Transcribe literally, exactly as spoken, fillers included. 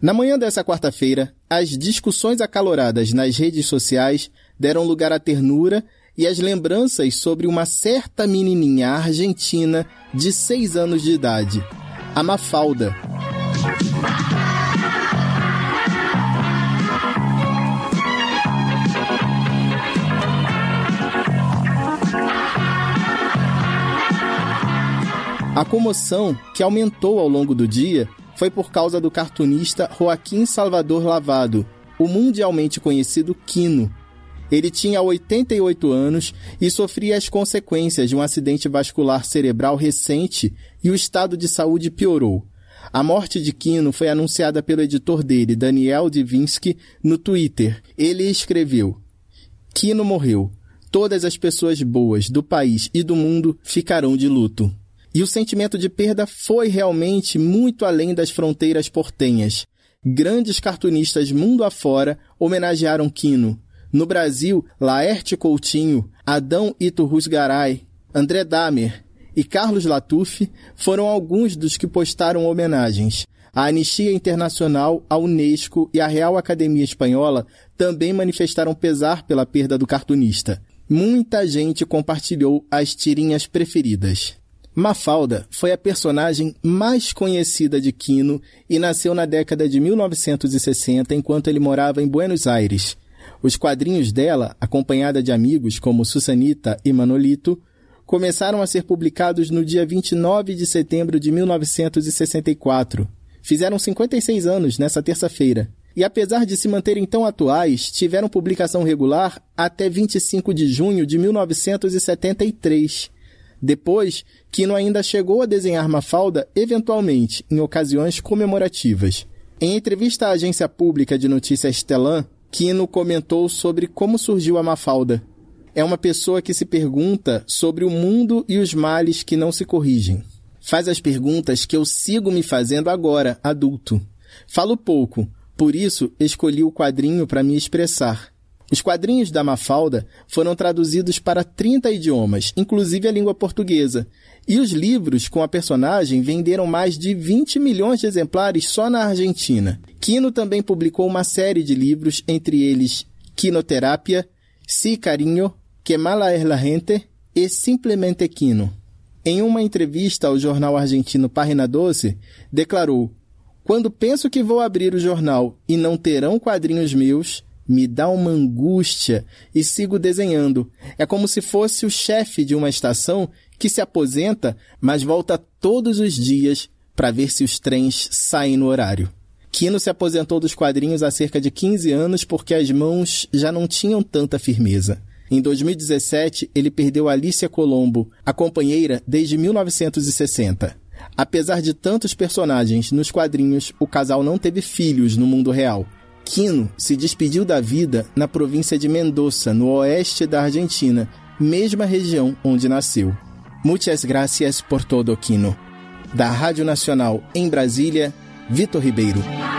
Na manhã dessa quarta-feira, as discussões acaloradas nas redes sociais deram lugar à ternura e às lembranças sobre uma certa menininha argentina de seis anos de idade, a Mafalda. A comoção, que aumentou ao longo do dia, foi por causa do cartunista Joaquim Salvador Lavado, o mundialmente conhecido Quino. Ele tinha oitenta e oito anos e sofria as consequências de um acidente vascular cerebral recente e o estado de saúde piorou. A morte de Quino foi anunciada pelo editor dele, Daniel Divinsky, no Twitter. Ele escreveu: Quino morreu. Todas as pessoas boas do país e do mundo ficarão de luto. E o sentimento de perda foi realmente muito além das fronteiras portenhas. Grandes cartunistas mundo afora homenagearam Quino. No Brasil, Laerte Coutinho, Adão Iturrusgaray, André Dahmer e Carlos Latuf foram alguns dos que postaram homenagens. A Anistia Internacional, a Unesco e a Real Academia Espanhola também manifestaram pesar pela perda do cartunista. Muita gente compartilhou as tirinhas preferidas. Mafalda foi a personagem mais conhecida de Quino e nasceu na década de mil novecentos e sessenta, enquanto ele morava em Buenos Aires. Os quadrinhos dela, acompanhada de amigos como Susanita e Manolito, começaram a ser publicados no dia vinte e nove de setembro de mil novecentos e sessenta e quatro. Fizeram cinquenta e seis anos nessa terça-feira. E apesar de se manterem tão atuais, tiveram publicação regular até vinte e cinco de junho de mil novecentos e setenta e três. Depois, Quino ainda chegou a desenhar Mafalda, eventualmente, em ocasiões comemorativas. Em entrevista à agência pública de notícias Stellan, Quino comentou sobre como surgiu a Mafalda. É uma pessoa que se pergunta sobre o mundo e os males que não se corrigem. Faz as perguntas que eu sigo me fazendo agora, adulto. Falo pouco, por isso escolhi o quadrinho para me expressar. Os quadrinhos da Mafalda foram traduzidos para trinta idiomas, inclusive a língua portuguesa. E os livros com a personagem venderam mais de vinte milhões de exemplares só na Argentina. Quino também publicou uma série de livros, entre eles Quinoterapia, Si Cariño, Que Mala es la Gente e Simplemente Quino. Em uma entrevista ao jornal argentino Página doze, declarou: Quando penso que vou abrir o jornal e não terão quadrinhos meus, me dá uma angústia e sigo desenhando. É como se fosse o chefe de uma estação que se aposenta, mas volta todos os dias para ver se os trens saem no horário. Quino se aposentou dos quadrinhos há cerca de quinze anos porque as mãos já não tinham tanta firmeza. Em dois mil e dezessete, ele perdeu Alicia Colombo, a companheira desde mil novecentos e sessenta. Apesar de tantos personagens nos quadrinhos, o casal não teve filhos no mundo real. Quino se despediu da vida na província de Mendoza, no oeste da Argentina, mesma região onde nasceu. Muchas gracias por todo, Quino. Da Rádio Nacional em Brasília, Vitor Ribeiro.